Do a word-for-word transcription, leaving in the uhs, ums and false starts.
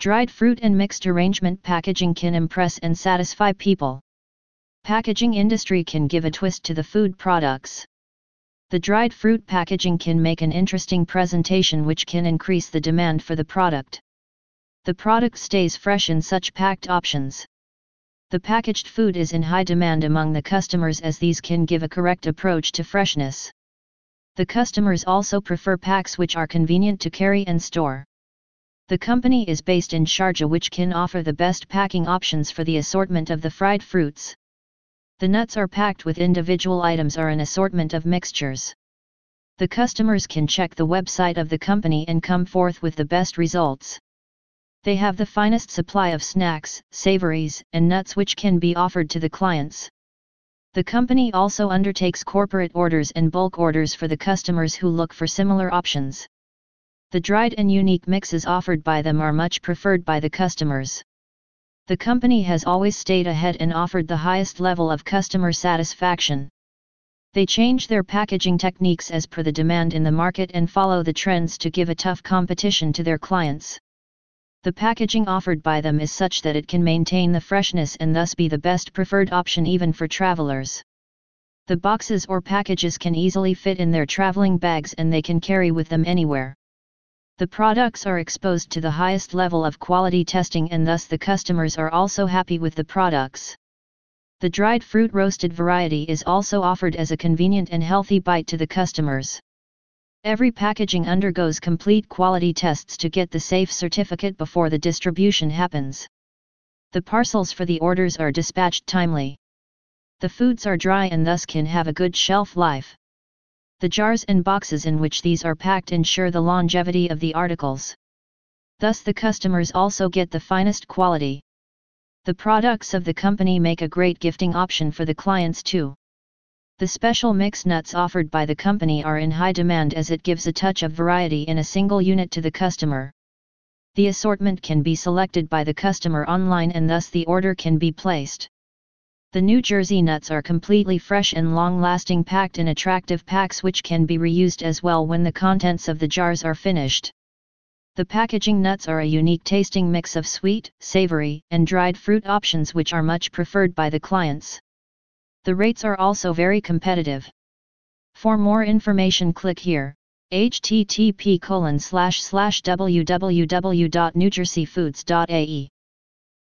Dried fruit and mixed arrangement packaging can impress and satisfy people. Packaging industry can give a twist to the food products. The dried fruit packaging can make an interesting presentation which can increase the demand for the product. The product stays fresh in such packed options. The packaged food is in high demand among the customers as these can give a correct approach to freshness. The customers also prefer packs which are convenient to carry and store. The company is based in Sharjah which can offer the best packing options for the assortment of the fried fruits. The nuts are packed with individual items or an assortment of mixtures. The customers can check the website of the company and come forth with the best results. They have the finest supply of snacks, savories, and nuts which can be offered to the clients. The company also undertakes corporate orders and bulk orders for the customers who look for similar options. The dried and unique mixes offered by them are much preferred by the customers. The company has always stayed ahead and offered the highest level of customer satisfaction. They change their packaging techniques as per the demand in the market and follow the trends to give a tough competition to their clients. The packaging offered by them is such that it can maintain the freshness and thus be the best preferred option even for travelers. The boxes or packages can easily fit in their traveling bags and they can carry with them anywhere. The products are exposed to the highest level of quality testing and thus the customers are also happy with the products. The dried fruit roasted variety is also offered as a convenient and healthy bite to the customers. Every packaging undergoes complete quality tests to get the safe certificate before the distribution happens. The parcels for the orders are dispatched timely. The foods are dry and thus can have a good shelf life. The jars and boxes in which these are packed ensure the longevity of the articles. Thus the customers also get the finest quality. The products of the company make a great gifting option for the clients too. The special mixed nuts offered by the company are in high demand as it gives a touch of variety in a single unit to the customer. The assortment can be selected by the customer online and thus the order can be placed. The New Jersey nuts are completely fresh and long-lasting, packed in attractive packs which can be reused as well when the contents of the jars are finished. The packaging nuts are a unique tasting mix of sweet, savory, and dried fruit options which are much preferred by the clients. The rates are also very competitive. For more information click here, h t t p colon slash slash w w w dot new jersey foods dot a e.